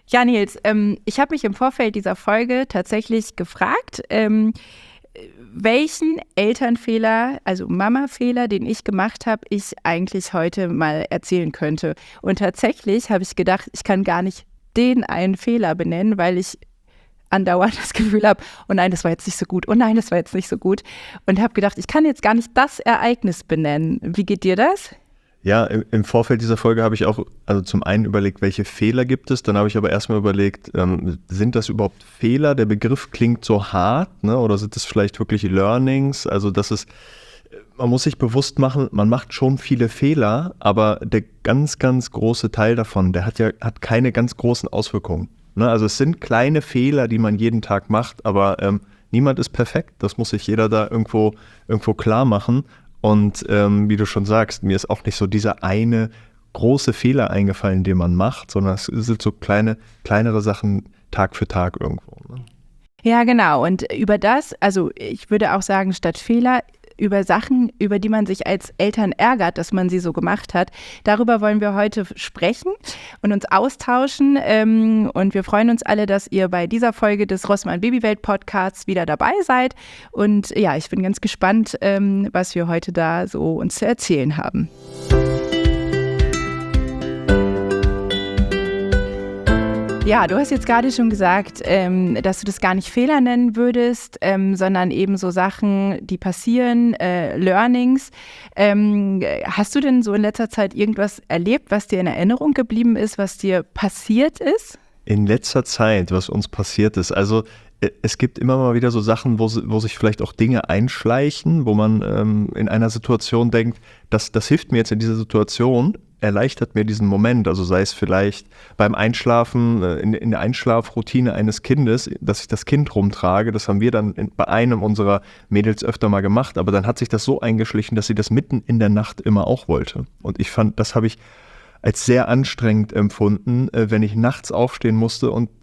Ja, Nils, ich habe mich im Vorfeld dieser Folge tatsächlich gefragt, welchen Elternfehler, also Mama-Fehler, den ich gemacht habe, ich eigentlich heute mal erzählen könnte. Und tatsächlich habe ich gedacht, ich kann gar nicht den einen Fehler benennen, weil ich andauernd das Gefühl habe, oh nein, das war jetzt nicht so gut, oh nein, das war jetzt nicht so gut. Und habe gedacht, ich kann jetzt gar nicht das Ereignis benennen. Wie geht dir das? Ja, im Vorfeld dieser Folge habe ich auch, also zum einen überlegt, welche Fehler gibt es, dann habe ich aber erstmal überlegt, sind das überhaupt Fehler? Der Begriff klingt so hart, ne? Oder sind es vielleicht wirklich Learnings? Also man muss sich bewusst machen, man macht schon viele Fehler, aber der ganz, ganz große Teil davon, der hat keine ganz großen Auswirkungen. Ne? Also es sind kleine Fehler, die man jeden Tag macht, aber niemand ist perfekt, das muss sich jeder da irgendwo klar machen. Und wie du schon sagst, mir ist auch nicht so dieser eine große Fehler eingefallen, den man macht, sondern es sind so kleinere Sachen Tag für Tag irgendwo. Ne? Ja, genau. Und über das, also ich würde auch sagen, statt Fehler, über Sachen, über die man sich als Eltern ärgert, dass man sie so gemacht hat. Darüber wollen wir heute sprechen und uns austauschen. Und wir freuen uns alle, dass ihr bei dieser Folge des Rossmann Babywelt Podcasts wieder dabei seid. Und ja, ich bin ganz gespannt, was wir heute da so uns zu erzählen haben. Ja, du hast jetzt gerade schon gesagt, dass du das gar nicht Fehler nennen würdest, sondern eben so Sachen, die passieren, Learnings. Hast du denn so in letzter Zeit irgendwas erlebt, was dir in Erinnerung geblieben ist, was dir passiert ist? In letzter Zeit, was uns passiert ist, also es gibt immer mal wieder so Sachen, wo sich vielleicht auch Dinge einschleichen, wo man in einer Situation denkt, das hilft mir jetzt in dieser Situation, erleichtert mir diesen Moment, also sei es vielleicht beim Einschlafen, in der Einschlafroutine eines Kindes, dass ich das Kind rumtrage, das haben wir dann bei einem unserer Mädels öfter mal gemacht, aber dann hat sich das so eingeschlichen, dass sie das mitten in der Nacht immer auch wollte. Und ich fand, das habe ich als sehr anstrengend empfunden, wenn ich nachts aufstehen musste und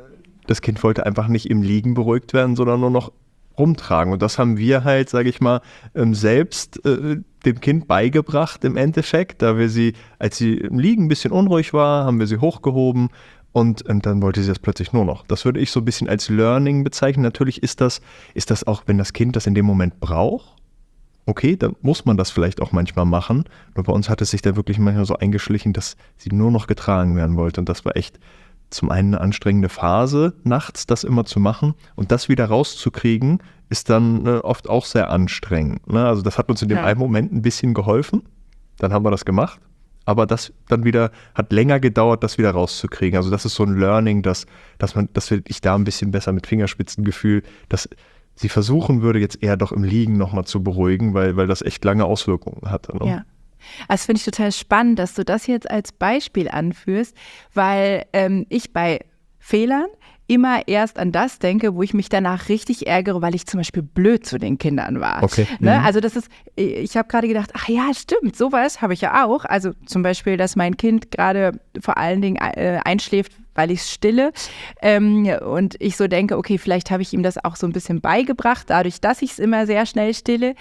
das Kind wollte einfach nicht im Liegen beruhigt werden, sondern nur noch rumtragen. Und das haben wir halt, sage ich mal, selbst dem Kind beigebracht im Endeffekt, da wir sie, als sie im Liegen ein bisschen unruhig war, haben wir sie hochgehoben und dann wollte sie das plötzlich nur noch. Das würde ich so ein bisschen als Learning bezeichnen. Natürlich ist das auch, wenn das Kind das in dem Moment braucht, okay, dann muss man das vielleicht auch manchmal machen. Nur bei uns hat es sich dann wirklich manchmal so eingeschlichen, dass sie nur noch getragen werden wollte. Und das war echt zum einen eine anstrengende Phase, nachts das immer zu machen und das wieder rauszukriegen, ist dann oft auch sehr anstrengend. Ne? Also das hat uns in dem einen Moment ein bisschen geholfen, dann haben wir das gemacht, aber das dann wieder hat länger gedauert, das wieder rauszukriegen. Also das ist so ein Learning, dass ich da ein bisschen besser mit Fingerspitzengefühl, dass sie versuchen würde, jetzt eher doch im Liegen nochmal zu beruhigen, weil das echt lange Auswirkungen hatte. Ne? Ja. Das finde ich total spannend, dass du das jetzt als Beispiel anführst, weil ich bei Fehlern immer erst an das denke, wo ich mich danach richtig ärgere, weil ich zum Beispiel blöd zu den Kindern war. Okay. Ne? Also ich habe gerade gedacht, ach ja, stimmt, sowas habe ich ja auch. Also zum Beispiel, dass mein Kind gerade vor allen Dingen einschläft, weil ich es stille und ich so denke, okay, vielleicht habe ich ihm das auch so ein bisschen beigebracht, dadurch, dass ich es immer sehr schnell stille.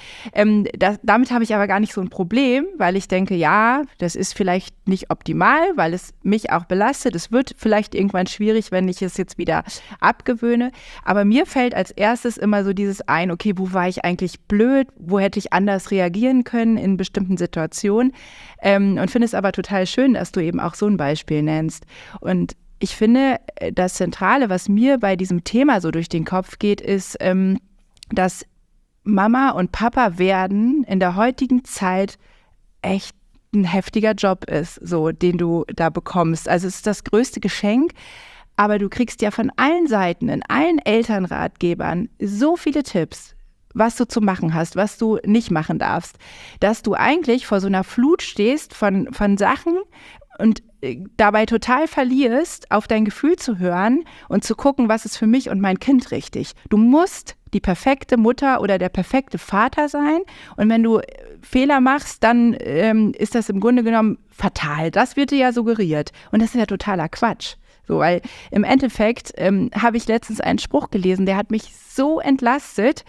Damit habe ich aber gar nicht so ein Problem, weil ich denke, ja, das ist vielleicht nicht optimal, weil es mich auch belastet. Es wird vielleicht irgendwann schwierig, wenn ich es jetzt wieder abgewöhne. Aber mir fällt als erstes immer so dieses ein, okay, wo war ich eigentlich blöd? Wo hätte ich anders reagieren können in bestimmten Situationen? Und finde es aber total schön, dass du eben auch so ein Beispiel nennst. Und ich finde, das Zentrale, was mir bei diesem Thema so durch den Kopf geht, ist, dass Mama und Papa werden in der heutigen Zeit echt ein heftiger Job ist, so, den du da bekommst. Also es ist das größte Geschenk, aber du kriegst ja von allen Seiten, in allen Elternratgebern so viele Tipps, was du zu machen hast, was du nicht machen darfst, dass du eigentlich vor so einer Flut stehst von Sachen und dabei total verlierst, auf dein Gefühl zu hören und zu gucken, was ist für mich und mein Kind richtig. Du musst die perfekte Mutter oder der perfekte Vater sein und wenn du Fehler machst, dann ist das im Grunde genommen fatal. Das wird dir ja suggeriert und das ist ja totaler Quatsch. So, weil im Endeffekt habe ich letztens einen Spruch gelesen, der hat mich so entlastet.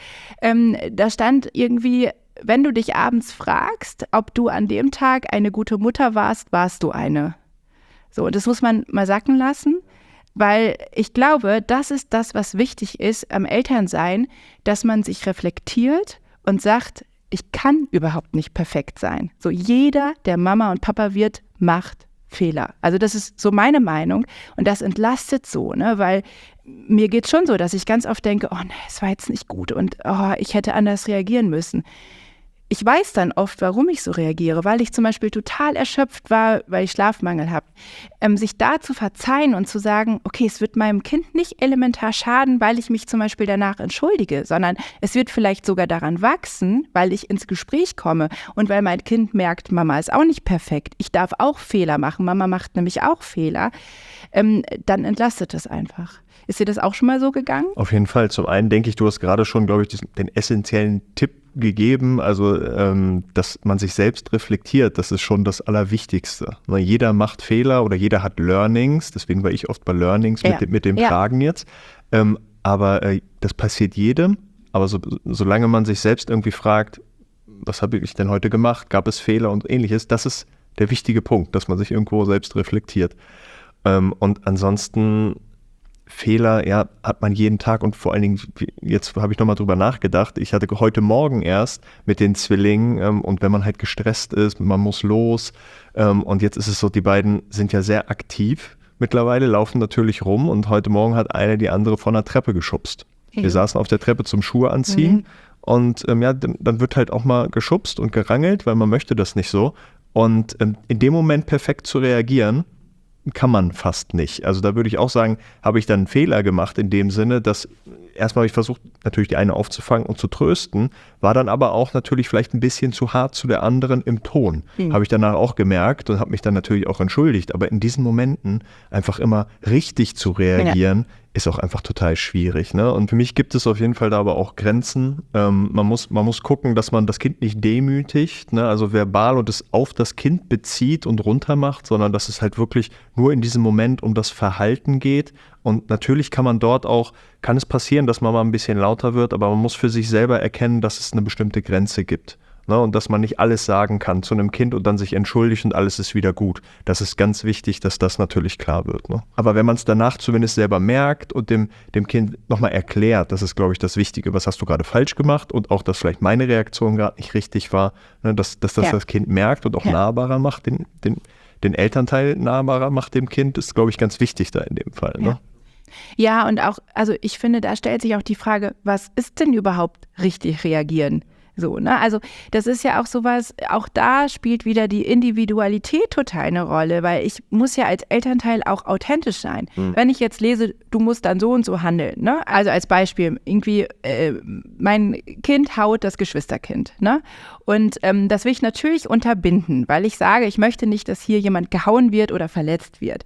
Da stand irgendwie, wenn du dich abends fragst, ob du an dem Tag eine gute Mutter warst, warst du eine. So, das muss man mal sacken lassen. Weil ich glaube, das ist das, was wichtig ist am Elternsein, dass man sich reflektiert und sagt, ich kann überhaupt nicht perfekt sein. So jeder, der Mama und Papa wird, macht Fehler. Also das ist so meine Meinung und das entlastet so, ne? Weil mir geht es schon so, dass ich ganz oft denke, oh ne, es war jetzt nicht gut und ich hätte anders reagieren müssen. Ich weiß dann oft, warum ich so reagiere, weil ich zum Beispiel total erschöpft war, weil ich Schlafmangel habe. Sich da zu verzeihen und zu sagen, okay, es wird meinem Kind nicht elementar schaden, weil ich mich zum Beispiel danach entschuldige, sondern es wird vielleicht sogar daran wachsen, weil ich ins Gespräch komme und weil mein Kind merkt, Mama ist auch nicht perfekt, ich darf auch Fehler machen, Mama macht nämlich auch Fehler, dann entlastet es einfach. Ist dir das auch schon mal so gegangen? Auf jeden Fall. Zum einen denke ich, du hast gerade schon, glaube ich, den essentiellen Tipp gegeben, also dass man sich selbst reflektiert, das ist schon das Allerwichtigste. Jeder macht Fehler oder jeder hat Learnings, deswegen war ich oft bei Learnings mit dem Fragen jetzt, aber das passiert jedem, aber solange man sich selbst irgendwie fragt, was habe ich denn heute gemacht, gab es Fehler und ähnliches, das ist der wichtige Punkt, dass man sich irgendwo selbst reflektiert. Und ansonsten Fehler, ja, hat man jeden Tag und vor allen Dingen, jetzt habe ich nochmal drüber nachgedacht, ich hatte heute Morgen erst mit den Zwillingen und wenn man halt gestresst ist, man muss los und jetzt ist es so, die beiden sind ja sehr aktiv mittlerweile, laufen natürlich rum und heute Morgen hat eine die andere von der Treppe geschubst. Ja. Wir saßen auf der Treppe zum Schuhe anziehen und dann wird halt auch mal geschubst und gerangelt, weil man möchte das nicht so und in dem Moment perfekt zu reagieren, kann man fast nicht. Also da würde ich auch sagen, habe ich dann einen Fehler gemacht in dem Sinne, dass erstmal habe ich versucht, natürlich die eine aufzufangen und zu trösten, war dann aber auch natürlich vielleicht ein bisschen zu hart zu der anderen im Ton. Habe ich danach auch gemerkt und habe mich dann natürlich auch entschuldigt. Aber in diesen Momenten einfach immer richtig zu reagieren, ist auch einfach total schwierig. Ne? Und für mich gibt es auf jeden Fall da aber auch Grenzen. Man muss gucken, dass man das Kind nicht demütigt, ne? Also verbal und es auf das Kind bezieht und runtermacht, sondern dass es halt wirklich nur in diesem Moment um das Verhalten geht. Und natürlich kann es passieren, dass man mal ein bisschen lauter wird, aber man muss für sich selber erkennen, dass es eine bestimmte Grenze gibt. Ne, und dass man nicht alles sagen kann zu einem Kind und dann sich entschuldigt und alles ist wieder gut. Das ist ganz wichtig, dass das natürlich klar wird. Ne? Aber wenn man es danach zumindest selber merkt und dem Kind nochmal erklärt, das ist, glaube ich, das Wichtige, was hast du gerade falsch gemacht und auch, dass vielleicht meine Reaktion gerade nicht richtig war, ne, dass das Kind merkt und auch nahbarer macht, den Elternteil nahbarer macht dem Kind, ist, glaube ich, ganz wichtig da in dem Fall. Ne? Ja, und auch, also ich finde, da stellt sich auch die Frage, was ist denn überhaupt richtig reagieren? So, ne? Also das ist ja auch sowas, auch da spielt wieder die Individualität total eine Rolle, weil ich muss ja als Elternteil auch authentisch sein. Wenn ich jetzt lese, du musst dann so und so handeln, ne? Also als Beispiel, irgendwie mein Kind haut das Geschwisterkind, ne? Und das will ich natürlich unterbinden, weil ich sage, ich möchte nicht, dass hier jemand gehauen wird oder verletzt wird.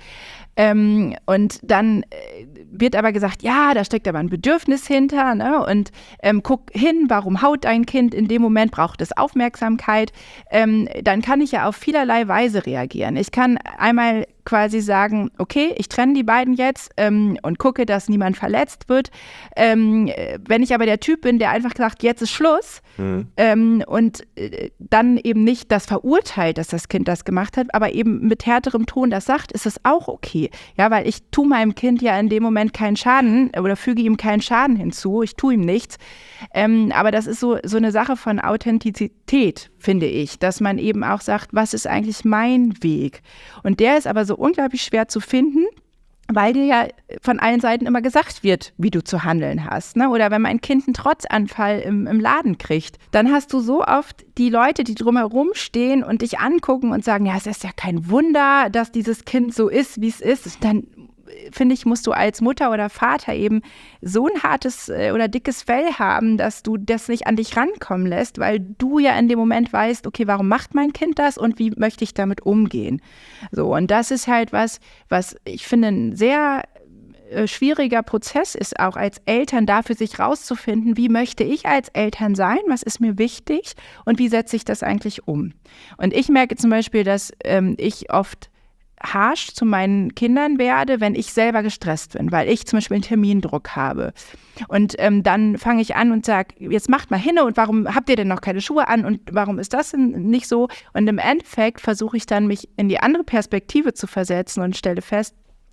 Und dann wird aber gesagt, ja, da steckt aber ein Bedürfnis hinter, ne? Und guck hin, warum haut dein Kind in dem Moment, braucht es Aufmerksamkeit, dann kann ich ja auf vielerlei Weise reagieren. Ich kann einmal quasi sagen, okay, ich trenne die beiden jetzt und gucke, dass niemand verletzt wird. Wenn ich aber der Typ bin, der einfach sagt, jetzt ist Schluss und dann eben nicht das verurteilt, dass das Kind das gemacht hat, aber eben mit härterem Ton das sagt, ist es auch okay. Ja, weil ich tue meinem Kind ja in dem Moment keinen Schaden oder füge ihm keinen Schaden hinzu, ich tue ihm nichts. Aber das ist so eine Sache von Authentizität, finde ich, dass man eben auch sagt, was ist eigentlich mein Weg? Und der ist aber so unglaublich schwer zu finden, weil dir ja von allen Seiten immer gesagt wird, wie du zu handeln hast. Ne? Oder wenn mein Kind einen Trotzanfall im Laden kriegt, dann hast du so oft die Leute, die drumherum stehen und dich angucken und sagen, ja, es ist ja kein Wunder, dass dieses Kind so ist, wie es ist. Dann finde ich, musst du als Mutter oder Vater eben so ein hartes oder dickes Fell haben, dass du das nicht an dich rankommen lässt, weil du ja in dem Moment weißt, okay, warum macht mein Kind das und wie möchte ich damit umgehen? So, und das ist halt was ich finde ein sehr schwieriger Prozess ist, auch als Eltern dafür sich rauszufinden, wie möchte ich als Eltern sein, was ist mir wichtig und wie setze ich das eigentlich um? Und ich merke zum Beispiel, dass ich oft harsch zu meinen Kindern werde, wenn ich selber gestresst bin, weil ich zum Beispiel einen Termindruck habe. Und dann fange ich an und sage, jetzt macht mal hin und warum habt ihr denn noch keine Schuhe an und warum ist das denn nicht so? Und im Endeffekt versuche ich dann, mich in die andere Perspektive zu versetzen und stelle fest,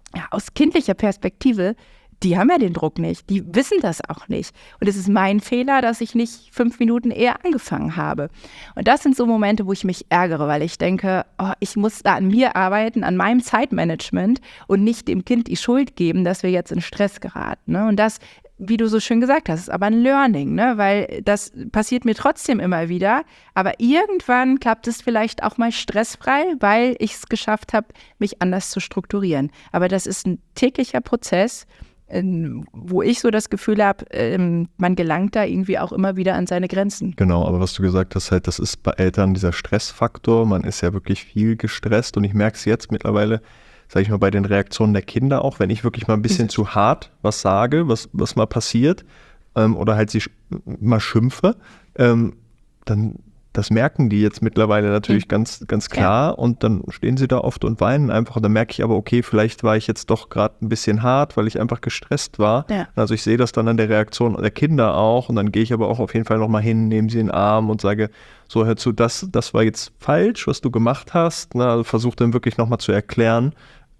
ja, aus kindlicher Perspektive, die haben ja den Druck nicht, die wissen das auch nicht. Und es ist mein Fehler, dass ich nicht 5 Minuten eher angefangen habe. Und das sind so Momente, wo ich mich ärgere, weil ich denke, ich muss da an mir arbeiten, an meinem Zeitmanagement und nicht dem Kind die Schuld geben, dass wir jetzt in Stress geraten. Ne? Und das, wie du so schön gesagt hast, ist aber ein Learning, ne? Weil das passiert mir trotzdem immer wieder. Aber irgendwann klappt es vielleicht auch mal stressfrei, weil ich es geschafft habe, mich anders zu strukturieren. Aber das ist ein täglicher Prozess, wo ich so das Gefühl habe, man gelangt da irgendwie auch immer wieder an seine Grenzen. Genau, aber was du gesagt hast, halt, das ist bei Eltern dieser Stressfaktor. Man ist ja wirklich viel gestresst und ich merke es jetzt mittlerweile, sage ich mal, bei den Reaktionen der Kinder auch, wenn ich wirklich mal ein bisschen zu hart was sage, was mal passiert oder halt sie mal schimpfe, dann das merken die jetzt mittlerweile natürlich ganz klar und dann stehen sie da oft und weinen einfach und dann merke ich aber, okay, vielleicht war ich jetzt doch gerade ein bisschen hart, weil ich einfach gestresst war. Ja. Also ich sehe das dann an der Reaktion der Kinder auch und dann gehe ich aber auch auf jeden Fall nochmal hin, nehme sie in den Arm und sage, so hör zu, das war jetzt falsch, was du gemacht hast. Also versuche dann wirklich nochmal zu erklären.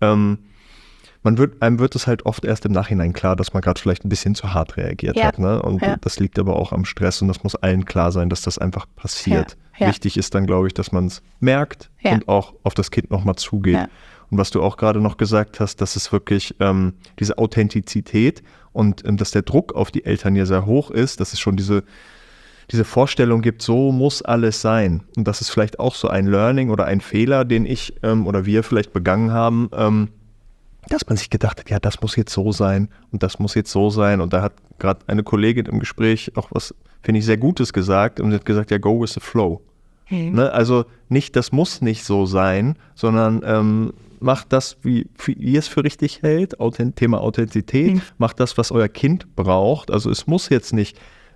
Einem wird es halt oft erst im Nachhinein klar, dass man gerade vielleicht ein bisschen zu hart reagiert hat. Ne? Und das liegt aber auch am Stress und das muss allen klar sein, dass das einfach passiert. Ja. Wichtig ist dann, glaube ich, dass man es merkt und auch auf das Kind nochmal zugeht. Ja. Und was du auch gerade noch gesagt hast, dass es wirklich diese Authentizität und dass der Druck auf die Eltern ja sehr hoch ist, dass es schon diese Vorstellung gibt, so muss alles sein. Und das ist vielleicht auch so ein Learning oder ein Fehler, den ich oder wir vielleicht begangen haben, dass man sich gedacht hat, ja, das muss jetzt so sein und das muss jetzt so sein. Und da hat gerade eine Kollegin im Gespräch auch was, finde ich, sehr Gutes gesagt und sie hat gesagt, ja, go with the flow. Ne? Also nicht, das muss nicht so sein, sondern macht das, wie ihr es für richtig hält, Thema Authentizität, macht das, was euer Kind braucht. Also es muss jetzt nicht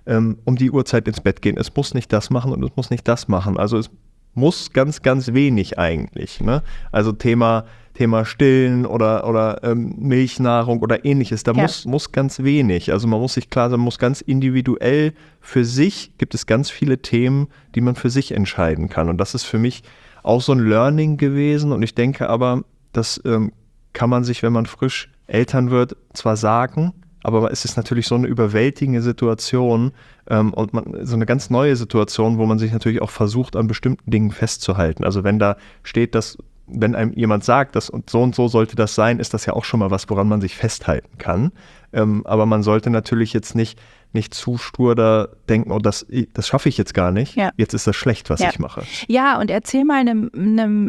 um die Uhrzeit ins Bett gehen, es muss nicht das machen und es muss nicht das machen. Also es muss ganz, ganz wenig eigentlich. Ne? Also Thema Stillen oder Milchnahrung oder ähnliches, da muss ganz wenig. Also man muss sich klar sein, man muss ganz individuell für sich, gibt es ganz viele Themen, die man für sich entscheiden kann. Und das ist für mich auch so ein Learning gewesen. Und ich denke aber, das kann man sich, wenn man frisch Eltern wird, zwar sagen, aber es ist natürlich so eine überwältigende Situation und so eine ganz neue Situation, wo man sich natürlich auch versucht, an bestimmten Dingen festzuhalten. Also wenn da steht, dass wenn einem jemand sagt, dass und so sollte das sein, ist das ja auch schon mal was, woran man sich festhalten kann. Aber man sollte natürlich jetzt nicht zu stur da denken, oh, das schaffe ich jetzt gar nicht. Ja. Jetzt ist das schlecht, was ich mache. Ja, und erzähl mal einem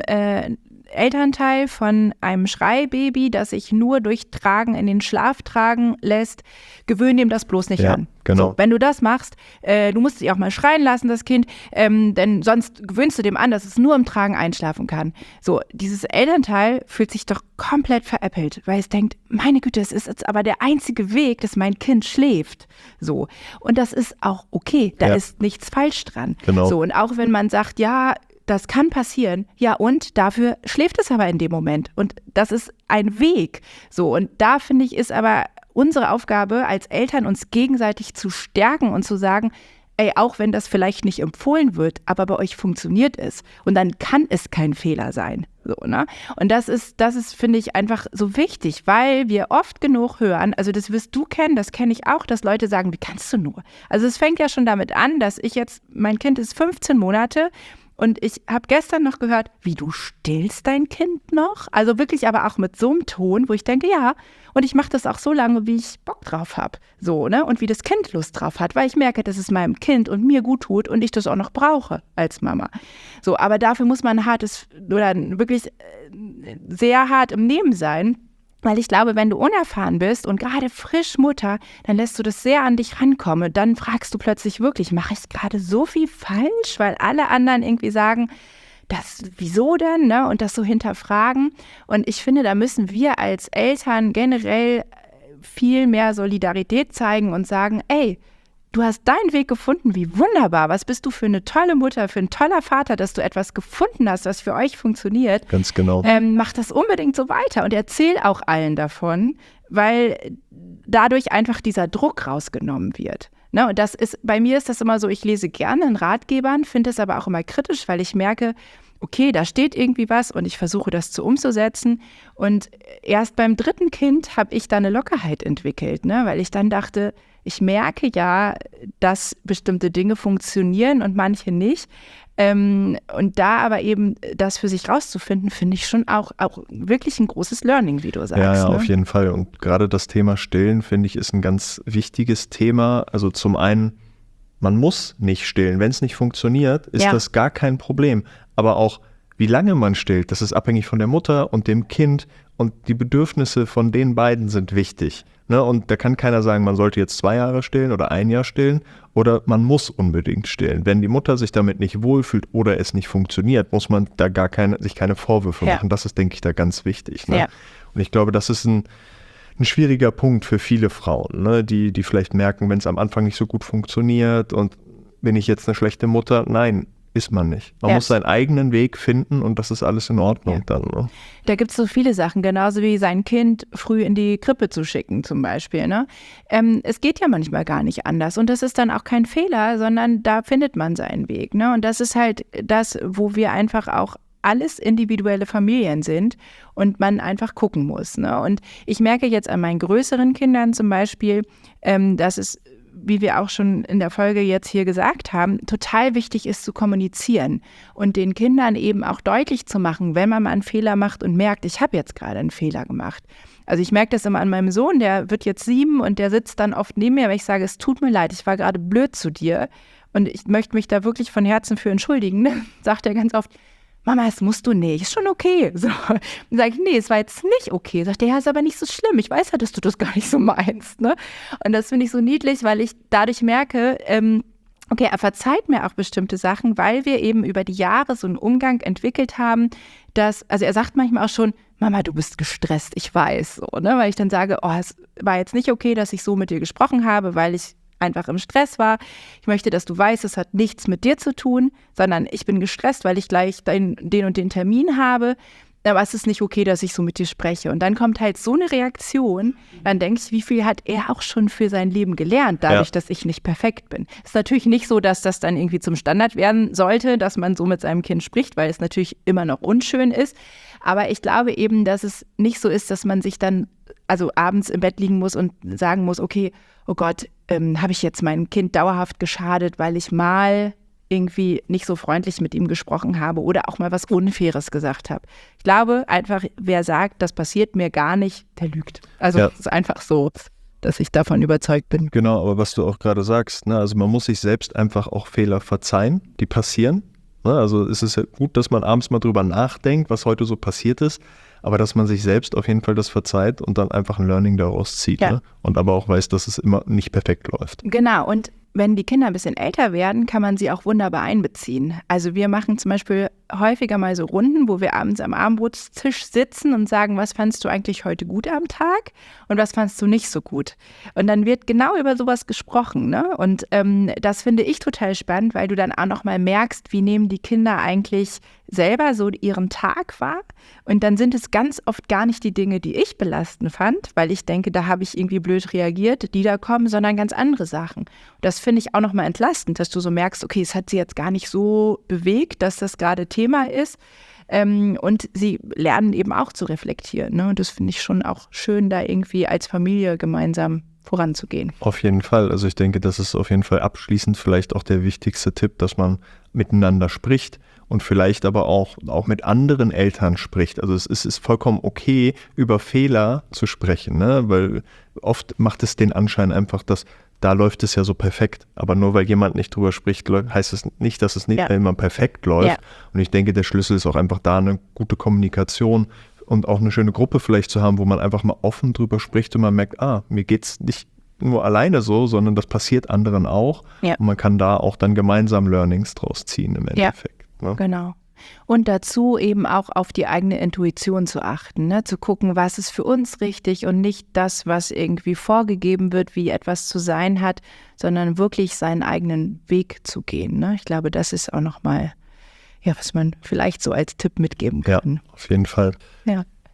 Elternteil von einem Schreibaby, das sich nur durch Tragen in den Schlaf tragen lässt, gewöhn dem das bloß nicht an. Genau. So, wenn du das machst, du musst dich auch mal schreien lassen, das Kind, denn sonst gewöhnst du dem an, dass es nur im Tragen einschlafen kann. So, dieses Elternteil fühlt sich doch komplett veräppelt, weil es denkt, meine Güte, es ist jetzt aber der einzige Weg, dass mein Kind schläft. So, und das ist auch okay, da ist nichts falsch dran. Genau. So, und auch wenn man sagt, ja, das kann passieren. Ja, und dafür schläft es aber in dem Moment. Und das ist ein Weg. So, und da finde ich, ist aber unsere Aufgabe als Eltern, uns gegenseitig zu stärken und zu sagen, ey, auch wenn das vielleicht nicht empfohlen wird, aber bei euch funktioniert es. Und dann kann es kein Fehler sein. So, ne? Und das ist, finde ich, einfach so wichtig, weil wir oft genug hören, also das wirst du kennen, das kenne ich auch, dass Leute sagen, wie kannst du nur? Also es fängt ja schon damit an, dass mein Kind ist 15 Monate, und ich habe gestern noch gehört, wie du stillst dein Kind noch? Also wirklich aber auch mit so einem Ton, wo ich denke, ja, und ich mache das auch so lange, wie ich Bock drauf habe. So, ne? Und wie das Kind Lust drauf hat, weil ich merke, dass es meinem Kind und mir gut tut und ich das auch noch brauche als Mama. So, aber dafür muss man wirklich sehr hart im Nehmen sein. Weil ich glaube, wenn du unerfahren bist und gerade frisch Mutter, dann lässt du das sehr an dich rankommen. Dann fragst du plötzlich wirklich, mache ich gerade so viel falsch? Weil alle anderen irgendwie sagen, wieso denn? Ne? Und das so hinterfragen. Und ich finde, da müssen wir als Eltern generell viel mehr Solidarität zeigen und sagen, ey, du hast deinen Weg gefunden, wie wunderbar. Was bist du für eine tolle Mutter, für ein toller Vater, dass du etwas gefunden hast, was für euch funktioniert. Ganz genau. Mach das unbedingt so weiter und erzähl auch allen davon, weil dadurch einfach dieser Druck rausgenommen wird. Ne? Und bei mir ist das immer so, ich lese gerne in Ratgebern, finde es aber auch immer kritisch, weil ich merke, okay, da steht irgendwie was und ich versuche das umzusetzen. Und erst beim 3. Kind habe ich da eine Lockerheit entwickelt, ne? Weil ich dann dachte, ich merke ja, dass bestimmte Dinge funktionieren und manche nicht. Und da aber eben das für sich rauszufinden, finde ich schon auch wirklich ein großes Learning, wie du sagst. Ja, ne? auf jeden Fall. Und gerade das Thema Stillen, finde ich, ist ein ganz wichtiges Thema. Also zum einen, man muss nicht stillen. Wenn es nicht funktioniert, ist das gar kein Problem. Aber auch, wie lange man stillt, das ist abhängig von der Mutter und dem Kind. Und die Bedürfnisse von den beiden sind wichtig. Ne? Und da kann keiner sagen, man sollte jetzt 2 Jahre stillen oder 1 Jahr stillen oder man muss unbedingt stillen. Wenn die Mutter sich damit nicht wohlfühlt oder es nicht funktioniert, muss man da sich keine Vorwürfe machen. Das ist, denke ich, da ganz wichtig. Ne? Ja. Und ich glaube, das ist ein schwieriger Punkt für viele Frauen, ne? die vielleicht merken, wenn es am Anfang nicht so gut funktioniert und bin ich jetzt eine schlechte Mutter? Nein, ist man nicht. Man muss seinen eigenen Weg finden und das ist alles in Ordnung dann. Ne? Da gibt es so viele Sachen, genauso wie sein Kind früh in die Krippe zu schicken zum Beispiel. Ne? Es geht ja manchmal gar nicht anders und das ist dann auch kein Fehler, sondern da findet man seinen Weg. Ne? Und das ist halt das, wo wir einfach auch alles individuelle Familien sind und man einfach gucken muss. Ne? Und ich merke jetzt an meinen größeren Kindern zum Beispiel, dass es, wie wir auch schon in der Folge jetzt hier gesagt haben, total wichtig ist zu kommunizieren und den Kindern eben auch deutlich zu machen, wenn man mal einen Fehler macht und merkt, ich habe jetzt gerade einen Fehler gemacht. Also ich merke das immer an meinem Sohn, der wird jetzt 7 und der sitzt dann oft neben mir, weil ich sage, es tut mir leid, ich war gerade blöd zu dir und ich möchte mich da wirklich von Herzen für entschuldigen. Ne? Sagt er ganz oft, Mama, das musst du nicht, ist schon okay. So. Dann sage ich, nee, es war jetzt nicht okay. Sagt er, ja, ist aber nicht so schlimm. Ich weiß ja, dass du das gar nicht so meinst. Ne? Und das finde ich so niedlich, weil ich dadurch merke, okay, er verzeiht mir auch bestimmte Sachen, weil wir eben über die Jahre so einen Umgang entwickelt haben, also er sagt manchmal auch schon, Mama, du bist gestresst, ich weiß. So, ne? Weil ich dann sage, oh, es war jetzt nicht okay, dass ich so mit dir gesprochen habe, weil ich einfach im Stress war. Ich möchte, dass du weißt, es hat nichts mit dir zu tun, sondern ich bin gestresst, weil ich gleich den und den Termin habe. Aber es ist nicht okay, dass ich so mit dir spreche. Und dann kommt halt so eine Reaktion, dann denke ich, wie viel hat er auch schon für sein Leben gelernt, dadurch, dass ich nicht perfekt bin. Es ist natürlich nicht so, dass das dann irgendwie zum Standard werden sollte, dass man so mit seinem Kind spricht, weil es natürlich immer noch unschön ist. Aber ich glaube eben, dass es nicht so ist, dass man sich dann also abends im Bett liegen muss und sagen muss, okay, oh Gott, habe ich jetzt meinem Kind dauerhaft geschadet, weil ich mal irgendwie nicht so freundlich mit ihm gesprochen habe oder auch mal was Unfaires gesagt habe. Ich glaube einfach, wer sagt, das passiert mir gar nicht, der lügt. Also es ist einfach so, dass ich davon überzeugt bin. Genau, aber was du auch gerade sagst, ne, also man muss sich selbst einfach auch Fehler verzeihen, die passieren. Ne? Also es ist ja gut, dass man abends mal drüber nachdenkt, was heute so passiert ist, aber dass man sich selbst auf jeden Fall das verzeiht und dann einfach ein Learning daraus zieht. Ne? Und aber auch weiß, dass es immer nicht perfekt läuft. Genau, und wenn die Kinder ein bisschen älter werden, kann man sie auch wunderbar einbeziehen. Also wir machen zum Beispiel häufiger mal so Runden, wo wir abends am Abendbrotstisch sitzen und sagen, was fandst du eigentlich heute gut am Tag und was fandst du nicht so gut? Und dann wird genau über sowas gesprochen. Ne? Und das finde ich total spannend, weil du dann auch noch mal merkst, wie nehmen die Kinder eigentlich selber so ihren Tag wahr. Und dann sind es ganz oft gar nicht die Dinge, die ich belastend fand, weil ich denke, da habe ich irgendwie blöd reagiert, die da kommen, sondern ganz andere Sachen. Und das finde ich auch nochmal entlastend, dass du so merkst, okay, es hat sie jetzt gar nicht so bewegt, dass das gerade Thema ist. Und sie lernen eben auch zu reflektieren. Ne? Und das finde ich schon auch schön, da irgendwie als Familie gemeinsam voranzugehen. Auf jeden Fall. Also ich denke, das ist auf jeden Fall abschließend vielleicht auch der wichtigste Tipp, dass man miteinander spricht und vielleicht aber auch mit anderen Eltern spricht. Also es ist vollkommen okay, über Fehler zu sprechen, ne? Weil oft macht es den Anschein einfach, dass da läuft es ja so perfekt. Aber nur weil jemand nicht drüber spricht, heißt es nicht, dass es nicht immer perfekt läuft. Ja. Und ich denke, der Schlüssel ist auch einfach da, eine gute Kommunikation und auch eine schöne Gruppe vielleicht zu haben, wo man einfach mal offen drüber spricht und man merkt, mir geht's nicht nur alleine so, sondern das passiert anderen auch. Ja. Und man kann da auch dann gemeinsam Learnings draus ziehen im Endeffekt. Ja, genau. Und dazu eben auch auf die eigene Intuition zu achten, ne? Zu gucken, was ist für uns richtig und nicht das, was irgendwie vorgegeben wird, wie etwas zu sein hat, sondern wirklich seinen eigenen Weg zu gehen. Ne? Ich glaube, das ist auch nochmal, was man vielleicht so als Tipp mitgeben kann. Ja, auf jeden Fall. Ja.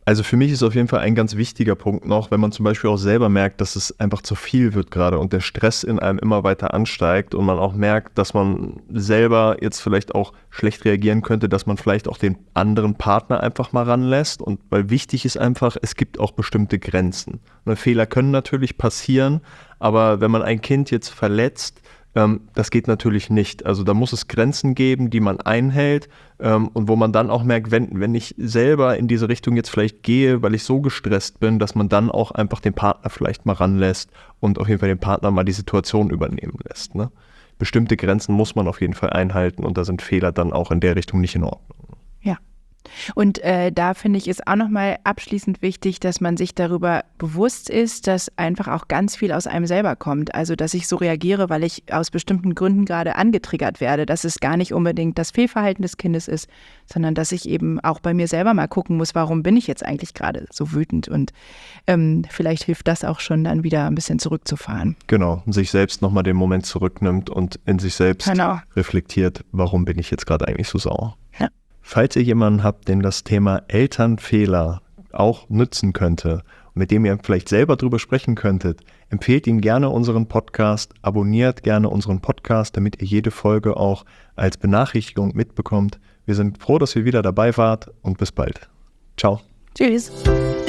Also für mich ist auf jeden Fall ein ganz wichtiger Punkt noch, wenn man zum Beispiel auch selber merkt, dass es einfach zu viel wird gerade und der Stress in einem immer weiter ansteigt und man auch merkt, dass man selber jetzt vielleicht auch schlecht reagieren könnte, dass man vielleicht auch den anderen Partner einfach mal ranlässt. Und weil wichtig ist einfach, es gibt auch bestimmte Grenzen. Fehler können natürlich passieren, aber wenn man ein Kind jetzt verletzt, das geht natürlich nicht. Also da muss es Grenzen geben, die man einhält und wo man dann auch merkt, wenn ich selber in diese Richtung jetzt vielleicht gehe, weil ich so gestresst bin, dass man dann auch einfach den Partner vielleicht mal ranlässt und auf jeden Fall den Partner mal die Situation übernehmen lässt. Ne? Bestimmte Grenzen muss man auf jeden Fall einhalten und da sind Fehler dann auch in der Richtung nicht in Ordnung. Ja. Und da finde ich es auch nochmal abschließend wichtig, dass man sich darüber bewusst ist, dass einfach auch ganz viel aus einem selber kommt. Also, dass ich so reagiere, weil ich aus bestimmten Gründen gerade angetriggert werde, dass es gar nicht unbedingt das Fehlverhalten des Kindes ist, sondern dass ich eben auch bei mir selber mal gucken muss, warum bin ich jetzt eigentlich gerade so wütend? Und vielleicht hilft das auch schon, dann wieder ein bisschen zurückzufahren. Genau, sich selbst nochmal den Moment zurücknimmt und in sich selbst reflektiert, warum bin ich jetzt gerade eigentlich so sauer? Ja. Falls ihr jemanden habt, dem das Thema Elternfehler auch nützen könnte und mit dem ihr vielleicht selber drüber sprechen könntet, empfehlt ihm gerne unseren Podcast, abonniert gerne unseren Podcast, damit ihr jede Folge auch als Benachrichtigung mitbekommt. Wir sind froh, dass ihr wieder dabei wart und bis bald. Ciao. Tschüss.